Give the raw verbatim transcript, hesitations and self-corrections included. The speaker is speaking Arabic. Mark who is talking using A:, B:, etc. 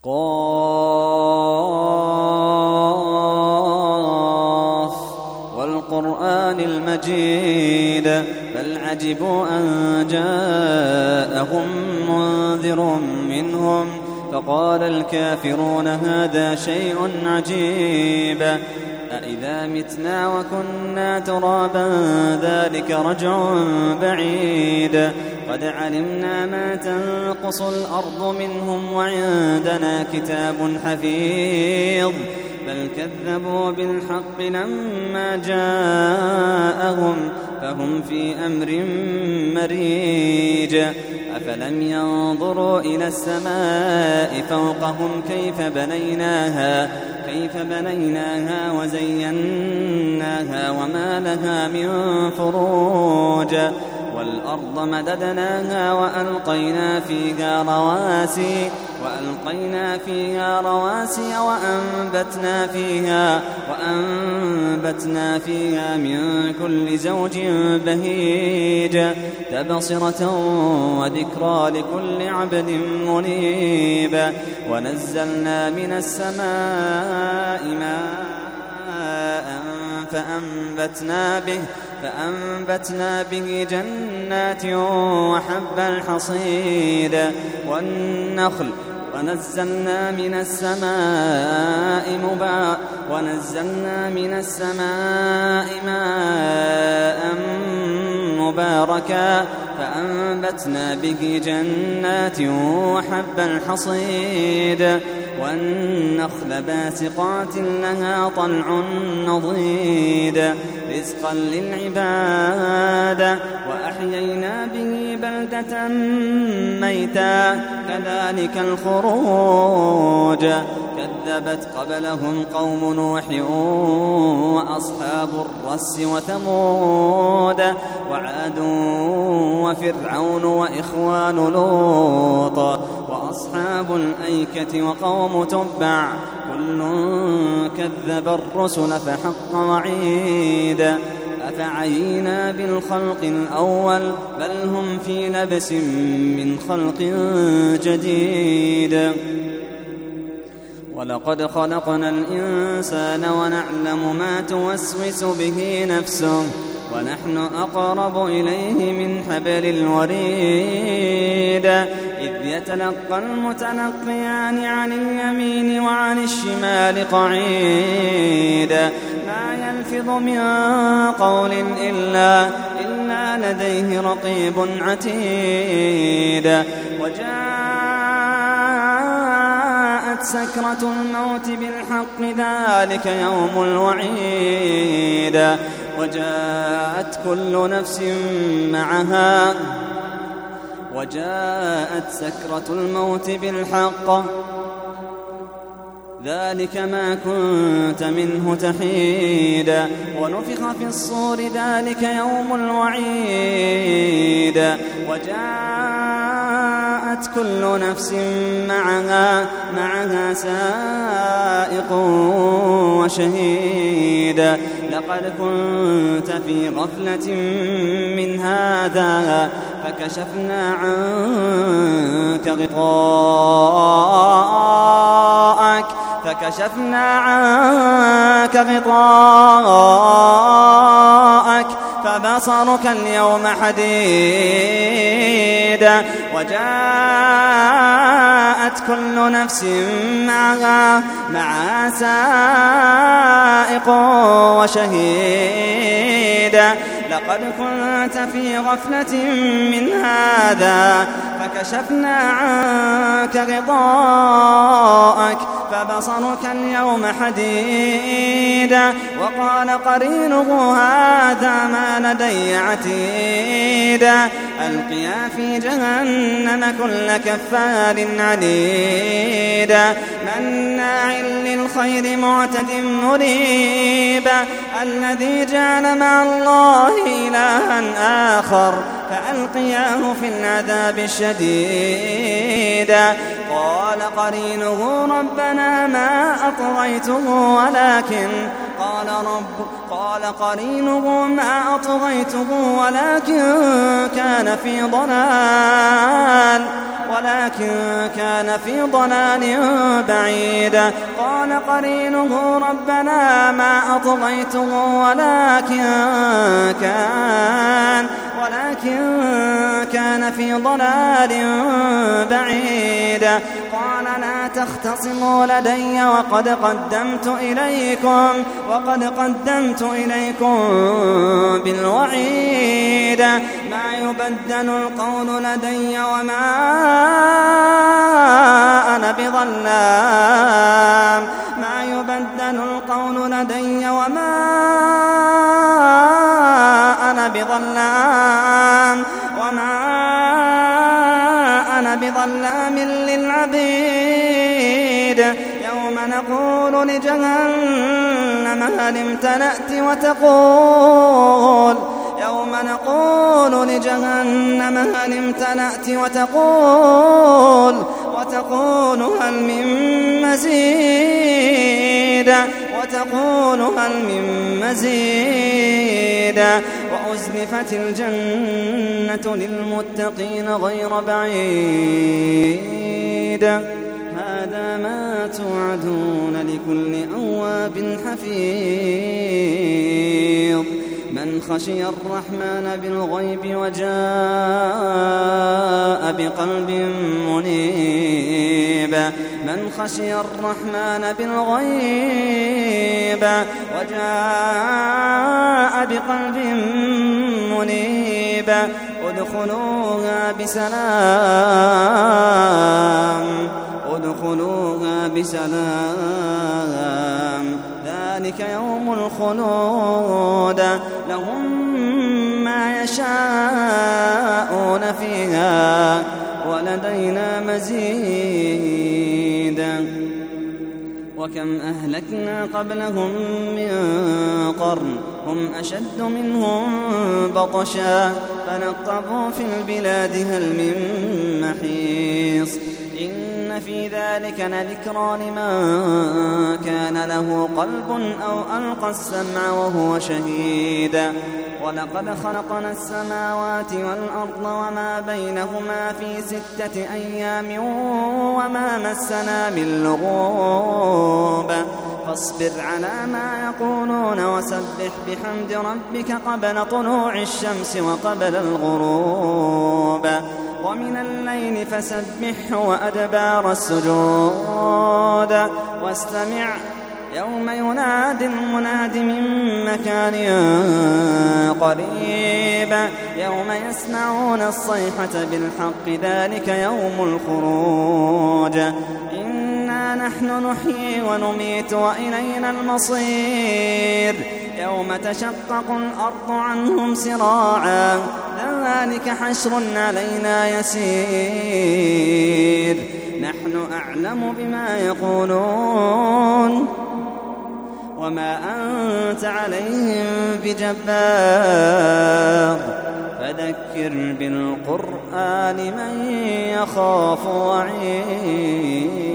A: قاف والقرآن المجيد بل عجبوا أن جاءهم منذر منهم فقال الكافرون هذا شيء عجيب أإذا متنا وكنا ترابا ذلك رجع بعيد قد علمنا ما تنقص الأرض منهم وعندنا كتاب حفيظ بل كذبوا بالحق لما جاءهم فهم في أمر مريج أفلم ينظروا إلى السماء فوقهم كيف بنيناها كيف بنيناها وزيناها وما لها من فروج والأرض مددناها وألقينا فيها رواسي وألقينا فيها رواسي وأنبتنا فيها وأنبتنا فيها من كل زوج بهيج تبصرة وذكرى لكل عبد منيب ونزلنا من السماء ماء فأنبتنا به فأنبتنا به جنات وحب الحصيد والنخل ونزلنا من السماء مبا ونزلنا من السماء ماء مباركا فأنبتنا به جنات وحب الحصيد والنخل باسقات لها طلع نضيد رزقا للعباد وأحيينا به بلدة ميتا كذلك الخروج كذبت قبلهم قوم نوح وأصحاب الرس وثمود وعاد وفرعون وإخوان لوط وأصحاب الأيكة وقوم تبع كل كذب الرسل فحق وعيد أفعينا بالخلق الأول بل هم في لبس من خلق جديد ولقد خلقنا الإنسان ونعلم ما توسوس به نفسه ونحن أقرب إليه من حبل الوريد إذ يتلقى المتلقيان عن اليمين وعن الشمال قعيد ما يلفظ من قول إلا, إلا لديه رقيب عتيد وجاءت سكرة الموت بالحق ذلك يوم الوعيد وجاءت كل نفس معها وجاءت سكرة الموت بالحق ذلك ما كنت منه تحيد ونفخ في الصور ذلك يوم الوعيد وجاءت كل نفس معها معها سائق وشهيد لقد كنت في غفلة من هذا فكشفنا عنك غطاءك فكشفنا عنك غطاءك فبصرك اليوم حديد وجاءت كل نفس معها مع سائق وشهيد لقد كنت في غفلة من هذا فكشفنا عنك غطاءك فبصرك اليوم حديد وقال قرينه هذا ما لدي عتيد ألقيا في جهنم كل كفار عنيد مناع للخير معتد مريب الذي جعل مع الله إلها آخر فألقياه في العذاب الشديد قال قرينه ربنا ما أطغيته ولكن قال قال رب قال قرينه ما أطغيته ولكن كان في ضلال ولكن كان في ضلال بعيد قال قرينه ربنا ما أطغيته ولكن كان ولكن كان في ضلال بعيد قال لا تختصموا لدي وقد قدمت إليكم وقد قدمت إليكم بالوعيد ما يبدل القول لدي وما أنا بظلام ما يبدل القول لدي وما أنا بظلام وما أنا بظلام للعبيد يوم نقول لجهنم هل امتلأت وتقول يوم نقول لجهنم هل امتلأت وتقول وتقول هل من مزيد وتقول هل من مزيد وأزلفت الجنة للمتقين غير بعيد هذا ما توعدون لكل أواب حفيظ من خشي الرحمن بالغيب وجاء بقلب منيب من خشي الرحمن بالغيب وجاء بقلب منيب ادخلوها بسلام ادخلوها بسلام ذلك يوم الخلود لهم ما يشاءون فيها ولدينا مزيد وكم أهلكنا قبلهم من قرن هم أشد منهم بطشا فنقبوا في البلاد هل من محيص إن في ذلك لذكرى لمن كان له قلب أو ألقى السمع وهو شهيد ولقد خلقنا السماوات والأرض وما بينهما في ستة أيام وما مسنا من لغوب فاصبر على ما يقولون وسبح بحمد ربك قبل طلوع الشمس وقبل الغروب ومن الليل فسبحه وأدبار السجود واستمع يوم ينادي المناد من مكان قريب يوم يسمعون الصيحة بالحق ذلك يوم الخروج إنا نحن نحيي ونميت وإلينا المصير يوم تشقق الأرض عنهم سراعا ذلك حشر علينا يسير نحن أعلم بما يقولون وما أنت عليهم بجبار فذكر بالقرآن من يخاف وعيد